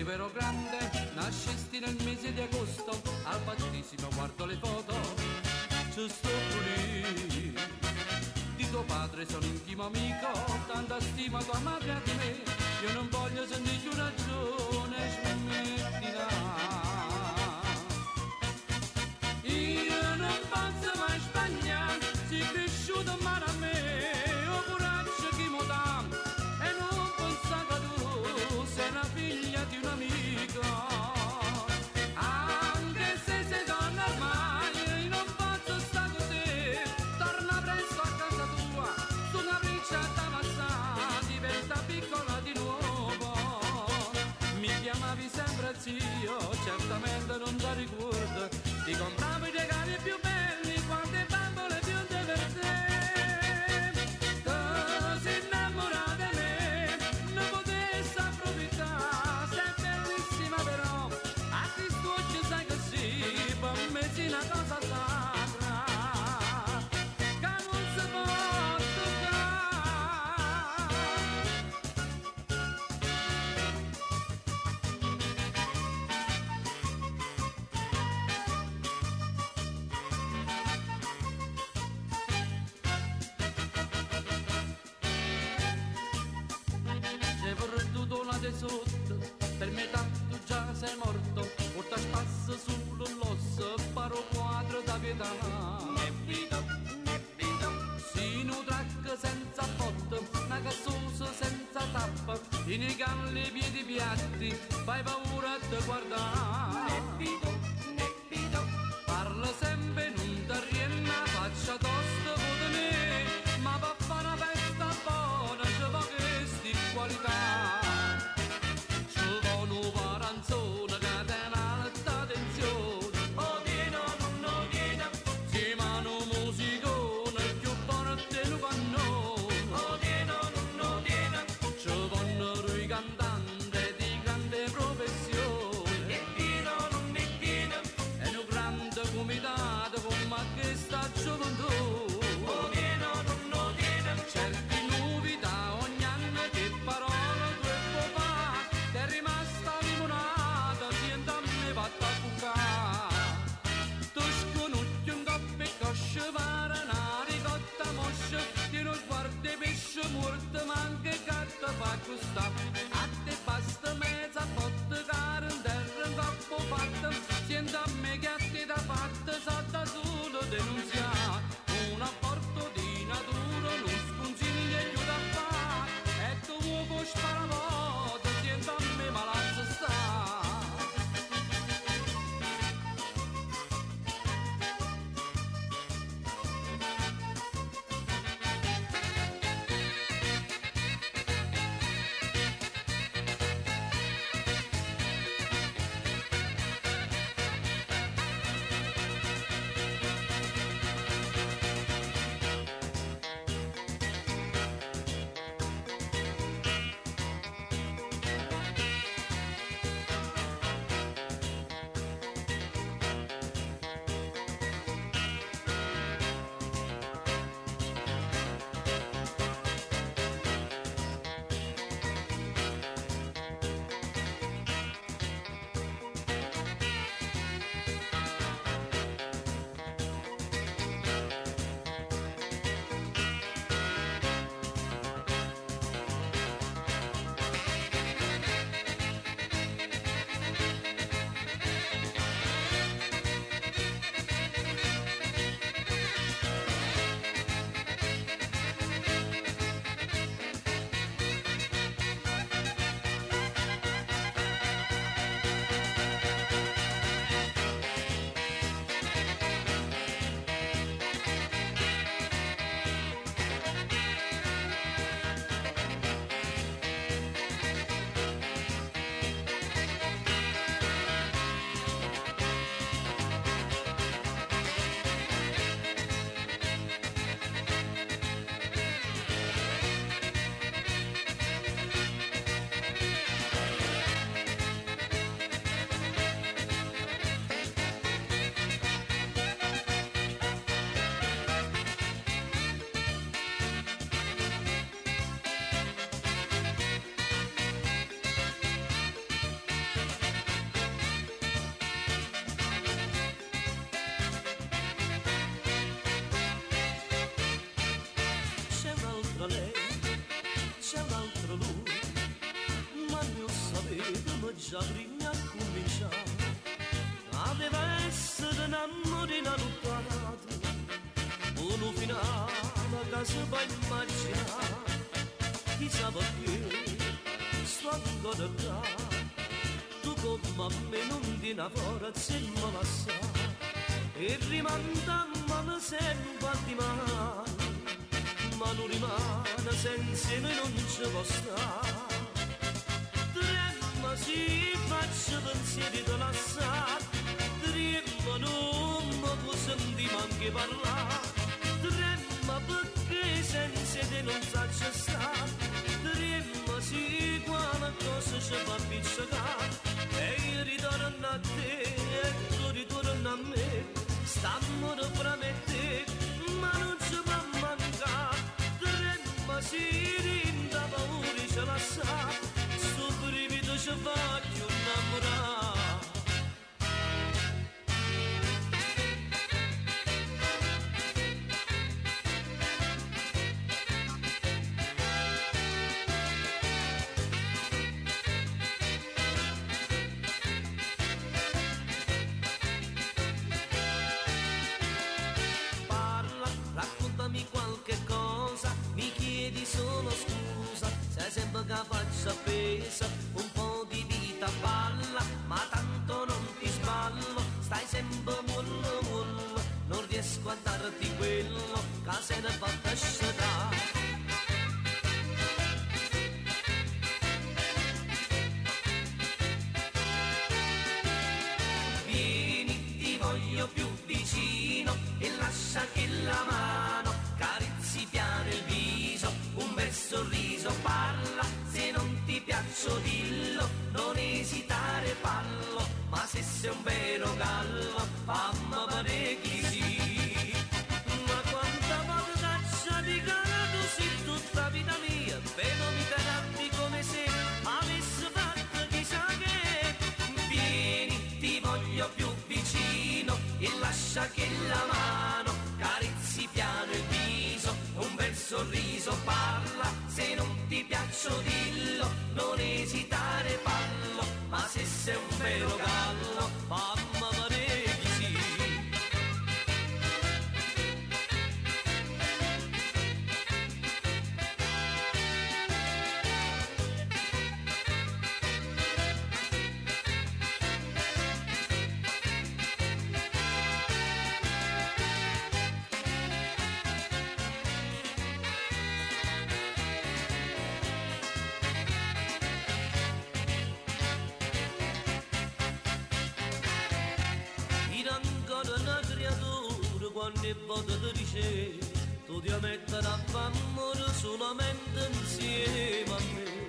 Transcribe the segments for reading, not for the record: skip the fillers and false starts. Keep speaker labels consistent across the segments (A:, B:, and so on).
A: ero grande, nascesti nel mese di agosto, al battesimo guardo le foto, ci sto lì. Di tuo padre sono intimo amico, tanta stima tua madre a me, io non voglio sentire più ragione, smettila. Io non posso mai sbagliare, sei cresciuto male a me, ho coraggio che mi dà, e non pensa che tu sei una figlia di un amico. Anche se sei donna ormai, non posso stare con te, torna presto a casa tua, su una bricciata massa, diventa piccola di nuovo. Mi chiamavi sempre zio, certamente non ti ricordo, ti compravo i regali più belli, quante bambole bionde per te. Tu sei innamorata di me, non potessi approfittare, sei bellissima però, a Cristo oggi sai che sì, per me sei una cosa sacra, che non si può toccare. Sei perduto una di sotto, per metà tu già sei morto, porta spasso sull'osso, paro quadro da pietà. Nebbido, si nutrac senza botto, una cassosa senza tappa, in i galli piedi piatti, fai paura a te guardare. Nebbido, parla sempre, non ti rienna, faccia tosto con me, ma va fare una festa buona, c'è poche sti qualità. Ci vuole un paranzone che te un'alta tensione, oh tieno, non tieno, si mano musicone, più forte lo cannone, oh tieno, non tieno, ci vanno i cantanti di grande professione,
B: una lei, c'è un altro lui, ma non sapevo, ma già prima a cominciare. Aveva essere innamorata lontanato, uno finale che si può immaginare. Chissà perché sto ancora qua, tu come a me non ti una forza e mi lascia, e rimandammo sempre a di mano, ma non rimane senza noi non ci può stare. Tremma si faccio pensieri da lasciare, tremma non mi può sentire anche parlare, tremma perché senza te non saccio stare, tremma si quale cosa ci fa piccicare, e io ritorno a te e tu ritorno a me, stammo fra me e te, ma non ci può mancare, tremma si rinda paura ce la sa, sto brivido ci fa più innamorare. Solo scusa, sei sempre capace a pesa, un po' di vita balla, ma tanto non ti sballo, stai sempre mollo mollo, non riesco a darti quello che se ne fa scegliere. Vieni, ti voglio più vicino e lascia che la mano carezzi piano il viso, un bel sorriso parla, se non ti piaccio dillo, non esitare fallo, ma se sei un vero gallo fammi parecchi sì. Ma quanta volta di calato sei tutta vita mia, vedo mi tardi come se avessi fatto chissà che. Vieni, ti voglio più vicino e lascia che la mano carezzi piano il viso, un bel sorriso parla, se non ti piaccio dillo, non esitare fallo, ma se sei un vero gallo fammi parecchi sì. Quante volte ti dicevo, tu ti mettere a fare amore solamente insieme a me,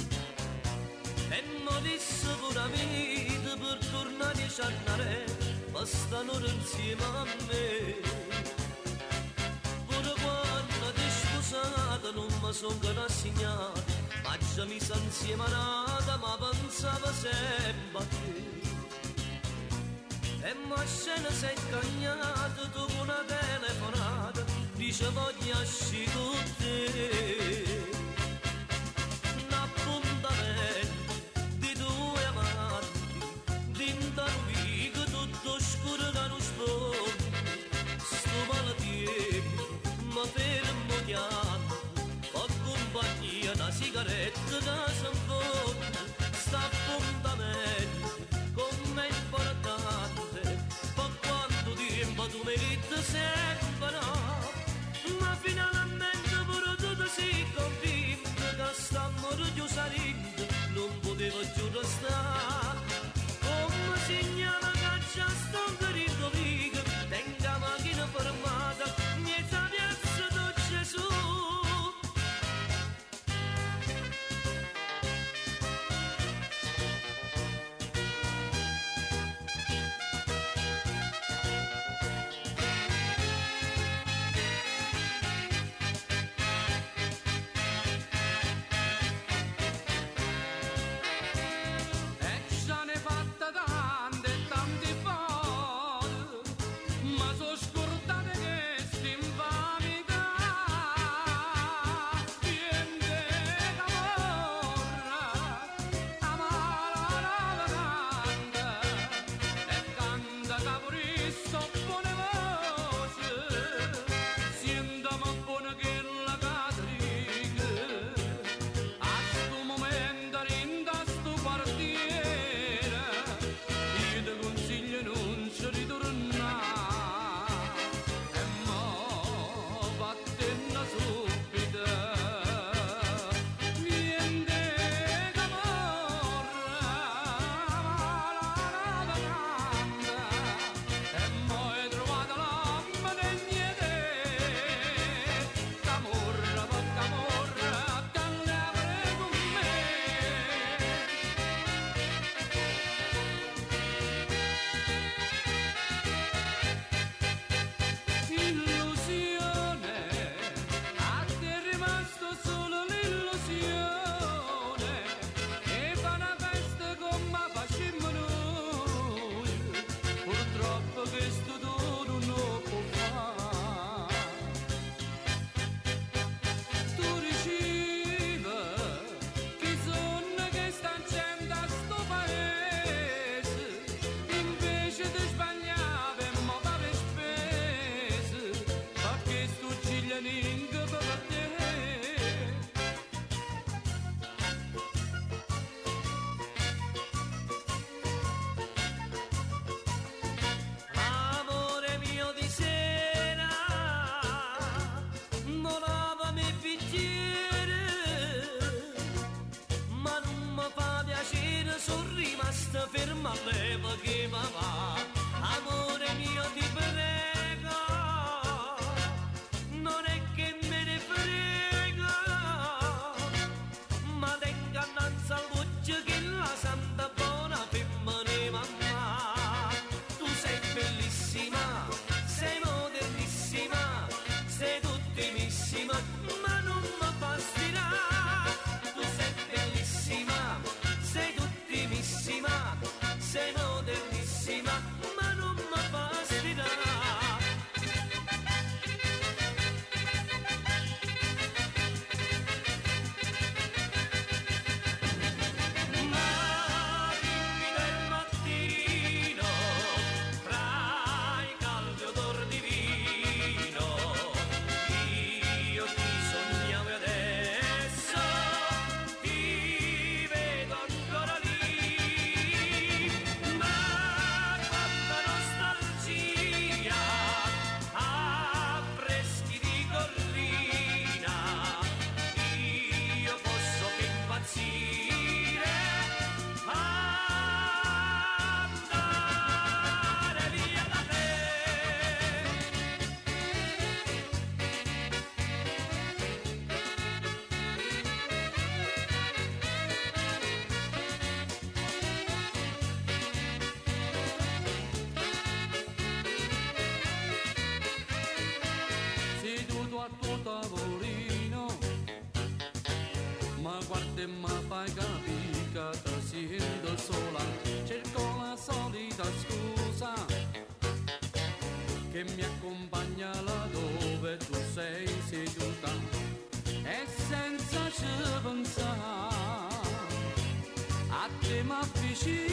B: e morisse pure vita per tornare a ciarnare, bastano insieme a me. Pure quando ti scusate non mi sono rassegnato, ma già mi sono insieme nata, ma pensavo sempre a te. E ma scena sei cagnato tu con una telefonata, dice voglio uscire con te. Un appuntamento di due amanti, dinta un vico tutto scuro che non sfondi, sto malattia ma fermo chiamo, ho compagnia una sigaretta che si infonde, sta appuntamento con me importante, ma quanto tempo tu meriti sempre no, ma finalmente pure tu ti sei sono rimasta ferma all'epoca che mi va. Amore mio ti prego, non è che me ne frega, ma tenga innanzi al voce che la santa buona femmina mamma. Tu sei bellissima, sei modernissima, sei tuttimissima, ma non mi bastirà. Tu sei bellissima, sei tuttimissima, sei modernissima, ma non mi bastirà. Ma dimmi del mattino, fra i caldi odor di vino, io ti sognavo e adesso ti vedo ancora lì. Ma quanta nostalgia, a freschi di collina, io posso che impazzire, andare via da te.
A: Seduto a tuo tavolino, ma guarda e mi fai capire che ti sento sola. Cerco la solita scusa che mi accompagna laddove tu sei seduta, e senza ci pensare a te mi avvicino